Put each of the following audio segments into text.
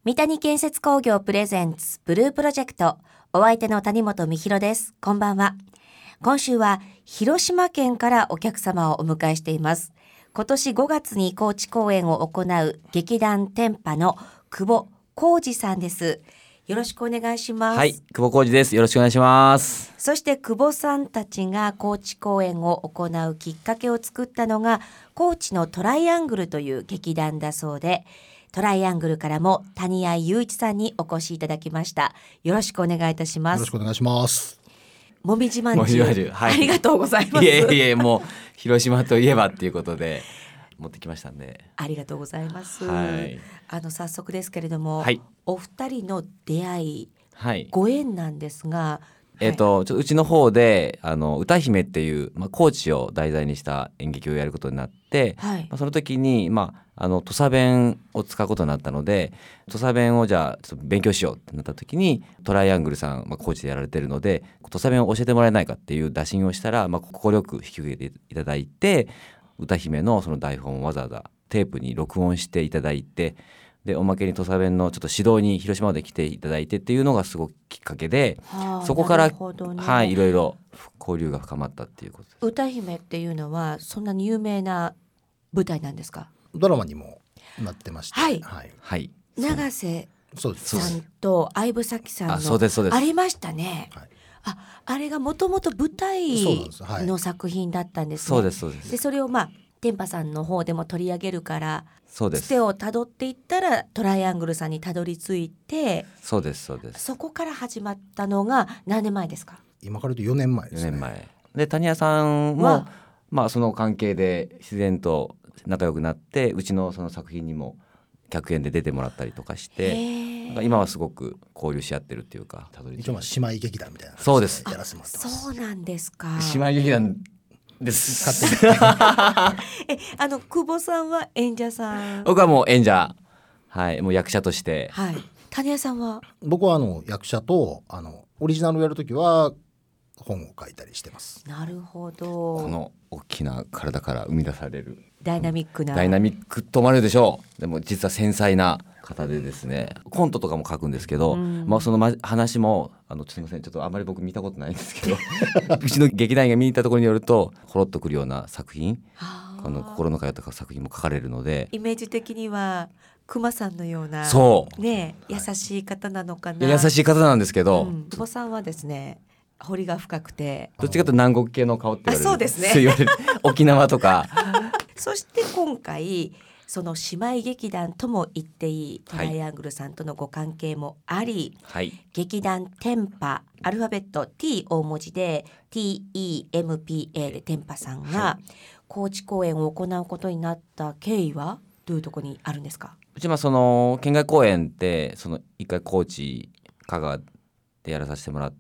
三谷建設工業プレゼンツブループロジェクト、お相手の谷本美弘です。こんばんは。今週は広島県からお客様をお迎えしています。今年5月に高知公演を行う劇団天パの久保浩二さんです。よろしくお願いします。 はい、久保浩二です。よろしくお願いします。 そして久保さんたちが高知公演を行うきっかけを作ったのが高知のトライアングルという劇団だそうで、トライアングルからも谷合雄一さんにお越しいただきました。よろしくお願いいたします。 よろしくお願いします。 もみじまんじゅう、 はい、 ありがとうございます。 いえもう広島といえばっていうことで持ってきましたんで、 ありがとうございます。 はい、 早速ですけれども、 はい、 お二人の出会い、 はい、 ご縁なんですが、 ちょっとうちの方で歌姫っていう、高知を題材にした演劇をやることになって、 はい、 その時に、土佐弁を使うことになったので、土佐弁をじゃあちょっと勉強しようってなった時に、トライアングルさん、高知でやられてるので土佐弁を教えてもらえないかっていう打診をしたら、快く引き受けていただいて、歌姫のその台本をわざわざテープに録音していただいて、でおまけに土佐弁のちょっと指導に広島まで来ていただいてっていうのがすごくきっかけで、そこから、はい、いろいろ交流が深まったっていうことです。 歌姫っていうのはそんなに有名な舞台なんですか？ ドラマにもなってまして、 はいはいはい、 永瀬そうですさんと相武咲さんのそうですありましたね、 はい、 あれがもともと舞台の作品だったんですね。 そうですそうです。 でそれを天パさんの方でも取り上げるから、 そうです、 つてをたどっていったらトライアングルさんにたどり着いて、 そうですそうです。 そこから始まったのが何年前ですか？ 今から言うと4年前ですね。 4年前で、谷谷さんも、その関係で自然と仲良くなって、うちのその作品にも客演で出てもらったりとかして、今はすごく交流し合ってるっていうか、 一応姉妹劇団みたいな、 そうです、 やらせてもらってます。 そうなんですか。 姉妹劇団です勝手に久保さんは演者さん？ 僕はもう演者、はい、もう役者として、 はい。谷谷さんは？ 僕は役者とオリジナルをやるときは本を書いたりしてます。 なるほど。 この大きな体から生み出されるダイナミックな、 ダイナミックと思われるでしょう。でも実は繊細な方でですね、コントとかも書くんですけど、その話もすみません、ちょっとあまり僕見たことないんですけどうちの劇団員が見に行ったところによると、ほろっとくるような作品、心の通った作品も書かれるので、 イメージ的には熊さんのような、 そうね、優しい方なのかな。 優しい方なんですけど、 久保さんはですね、彫りが深くて、 どっちかというと南国系の顔って言われる。 そうですね言われる沖縄とかそして今回その姉妹劇団とも言っていいトライアングルさんとのご関係もあり、 はい、 劇団天パ、アルファベット T 大文字で TEMPA で天パさんが高知公演を行うことになった経緯はどういうところにあるんですか？ うちその県外公演って一回高知香川でやらさせてもらって、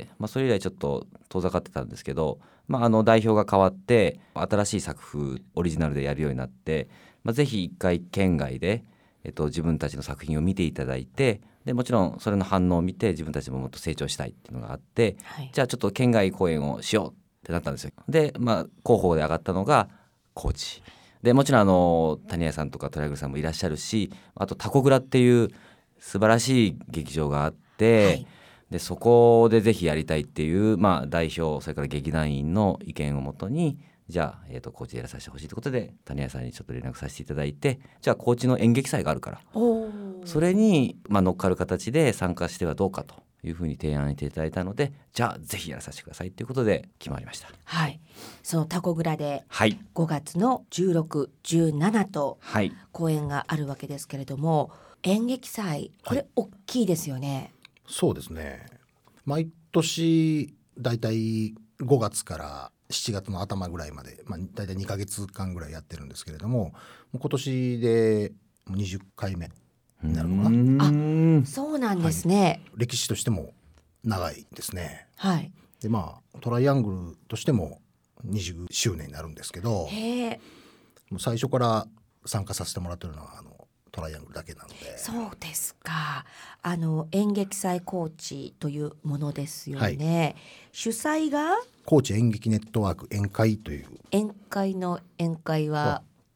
それ以来ちょっと遠ざかってたんですけど、代表が変わって新しい作風オリジナルでやるようになって、ぜひ一回県外で、自分たちの作品を見ていただいて、でもちろんそれの反応を見て自分たちももっと成長したいっていうのがあって、じゃあちょっと県外公演をしようってなったんですよ。で、候補で上がったのが高知で、もちろん谷谷さんとかトライアングルさんもいらっしゃるし、あとタコグラっていう素晴らしい劇場があって、でそこでぜひやりたいっていう、代表、それから劇団員の意見をもとに、じゃあ、高知でやらさせてほしいということで谷谷さんにちょっと連絡させていただいて、じゃあ高知の演劇祭があるからそれに、乗っかる形で参加してはどうかというふうに提案していただいたので、じゃあぜひやらさせてくださいということで決まりました。 はい、そのタコグラで 5 月の16、17と公演があるわけですけれども、演劇祭これ大きいですよね。 そうですね、毎年だいたい5月から7月の頭ぐらいまで、だいたい2ヶ月間ぐらいやってるんですけれども、今年で20回目になるのかな。 そうなんですね、 歴史としても長いですね。 はい。 でトライアングルとしても20周年になるんですけど、もう最初から参加させてもらってるのはトライアングルだけなので。 そうですか。演劇祭高知というものですよね、主催が高知演劇ネットワーク宴会という。 宴会の宴会は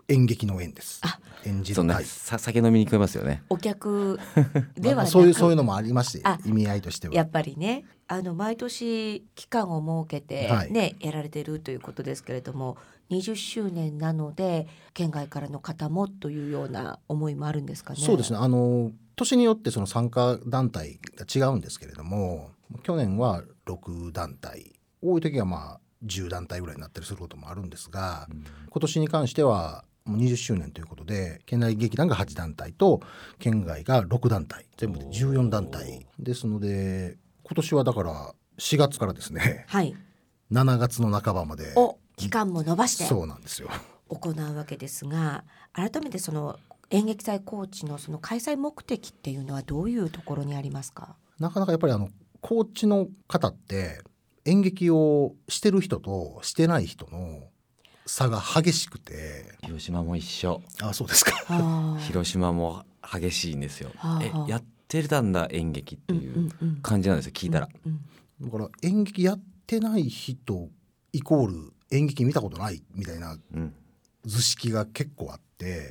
演劇の演です。 あ、 演じそんなる会。 酒飲みに聞こえますよね。 お客ではなく、 そういうのもありましてあ、 意味合いとしてはやっぱりね、毎年期間を設けてはいね、やられているということですけれども、20周年なので県外からの方もというような思いもあるんですかね。 そうですね。年によってその参加団体が違うんですけれども、去年は6団体、多い時は10団体ぐらいになったりすることもあるんですが、今年に関してはもう20周年ということで、県内劇団が8団体と県外が6団体、全部で14団体ですので、今年はだから4月からですね、 はい、 7月の半ばまで期間も延ばしてそうなんですよ。 行うわけですが、改めてその演劇祭高知のその開催目的っていうのはどういうところにありますか？ なかなかやっぱり高知の方って演劇をしてる人としてない人の差が激しくて。 広島も一緒。 あ、そうですか。 広島も激しいんですよ。やってたんだ演劇っていう感じなんですよ、聞いたら。 だから演劇やってない人イコール演劇見たことないみたいな図式が結構あって、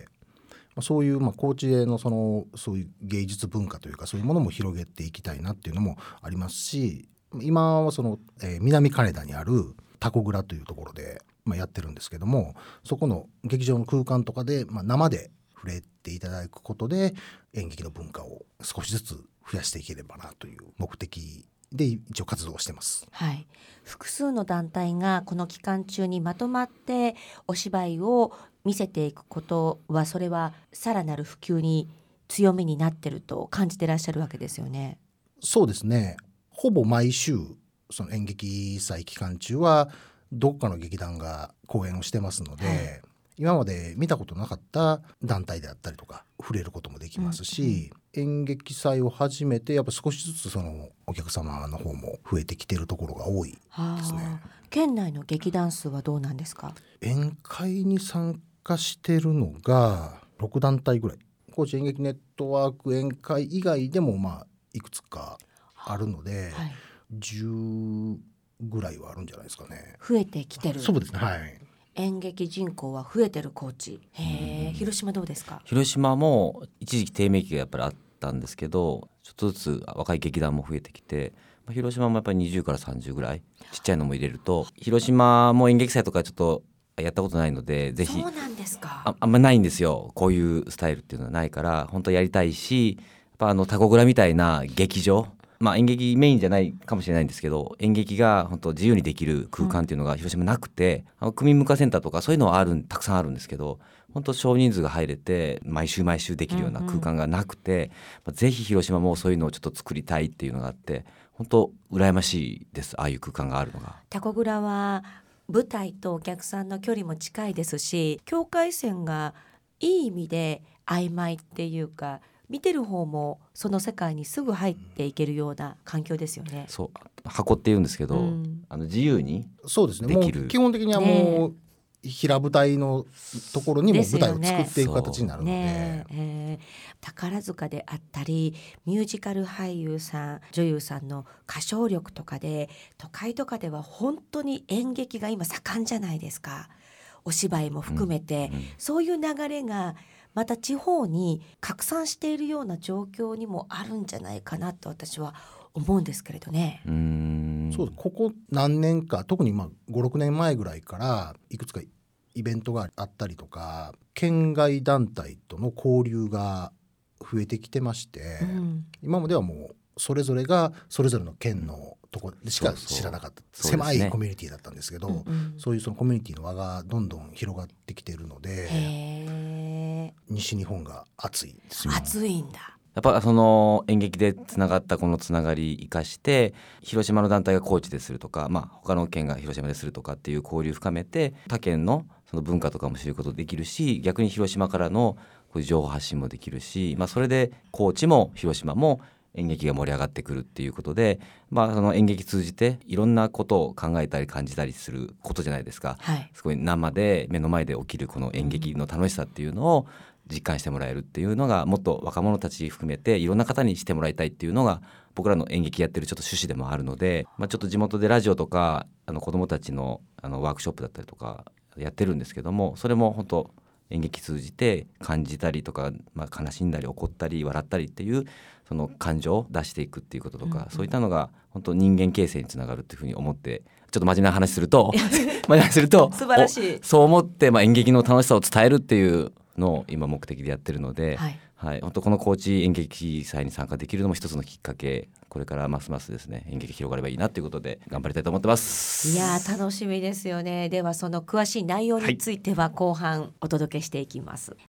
そういう高知でのそういう芸術文化というか、そういうものも広げていきたいなっていうのもありますし、今は南金田にあるタコ蔵というところで、やってるんですけども、そこの劇場の空間とかで、生で触れていただくことで演劇の文化を少しずつ増やしていければなという目的で一応活動をしてます。 はい、複数の団体がこの期間中にまとまってお芝居を見せていくことは、それはさらなる普及に強みになってると感じてらっしゃるわけですよね。 そうですね。ほぼ毎週その演劇祭期間中はどっかの劇団が公演をしてますので、はい、今まで見たことなかった団体であったりとか触れることもできますし、演劇祭を始めてやっぱ少しずつそのお客様の方も増えてきているところが多いですね。 県内の劇団数はどうなんですか？ 宴会に参加してるのが6団体ぐらい。高知演劇ネットワーク宴会以外でもいくつかあるので、はい、10ぐらいはあるんじゃないですかね。 増えてきてる。 そうですね。はい。 演劇人口は増えてる高知。広島どうですか？ 広島も一時期低迷期がやっぱりあったんですけど、ちょっとずつ若い劇団も増えてきて、広島もやっぱり20から30ぐらい、ちっちゃいのも入れると、広島も演劇祭とかちょっとやったことないので、ぜひ。 そうなんですか。 あんまないんですよ、こういうスタイルっていうのはないから、本当はやりたいし、やっぱタコ蔵みたいな劇場、演劇メインじゃないかもしれないんですけど、演劇が本当自由にできる空間っていうのが広島なくて、区民文化センターとかそういうのはたくさんあるんですけど、本当少人数が入れて毎週できるような空間がなくて、ぜひ広島もそういうのをちょっと作りたいっていうのがあって、本当羨ましいです、ああいう空間があるのが。 タコ蔵は舞台とお客さんの距離も近いですし、境界線がいい意味で曖昧っていうか、見てる方もその世界にすぐ入っていけるような環境ですよね。 そう箱って言うんですけど、自由にそうですね。もう基本的にはもう、平舞台のところにも舞台を作っていく形になるので、 宝塚であったりミュージカル俳優さん女優さんの歌唱力とかで、都会とかでは本当に演劇が今盛んじゃないですか。お芝居も含めて、そういう流れがまた地方に拡散しているような状況にもあるんじゃないかなと私は思うんですけれどね。 そうここ何年か、特に5、6年前ぐらいからいくつかイベントがあったりとか、県外団体との交流が増えてきてまして、今まではもうそれぞれがそれぞれの県のところでしか知らなかった、狭いコミュニティだったんですけど、そういうそのコミュニティの輪がどんどん広がってきているので、西日本が熱いですよ。 熱いんだ。 やっぱその演劇でつながったこのつながり生かして、広島の団体が高知でするとか、他の県が広島でするとかっていう交流深めて、他県のその文化とかも知ることできるし、逆に広島からのこういう情報発信もできるし、それで高知も広島も演劇が盛り上がってくるっていうことで、その演劇通じていろんなことを考えたり感じたりすることじゃないですか、すごい生で目の前で起きるこの演劇の楽しさっていうのを実感してもらえるっていうのが、もっと若者たち含めていろんな方にしてもらいたいっていうのが僕らの演劇やってるちょっと趣旨でもあるので、ちょっと地元でラジオとか子どもたちのワークショップだったりとかやってるんですけども、それも本当演劇通じて感じたりとか、悲しんだり怒ったり笑ったりっていうその感情を出していくっていうこととか、そういったのが本当人間形成につながるっていうふうに思って、ちょっと真面目な話すると素晴らしい。 そう思って、演劇の楽しさを伝えるっていうのを今目的でやってるので、本当この高知演劇祭に参加できるのも一つのきっかけ、これからますますですね演劇広がればいいなということで頑張りたいと思ってます。 いや楽しみですよね。ではその詳しい内容については後半お届けしていきます。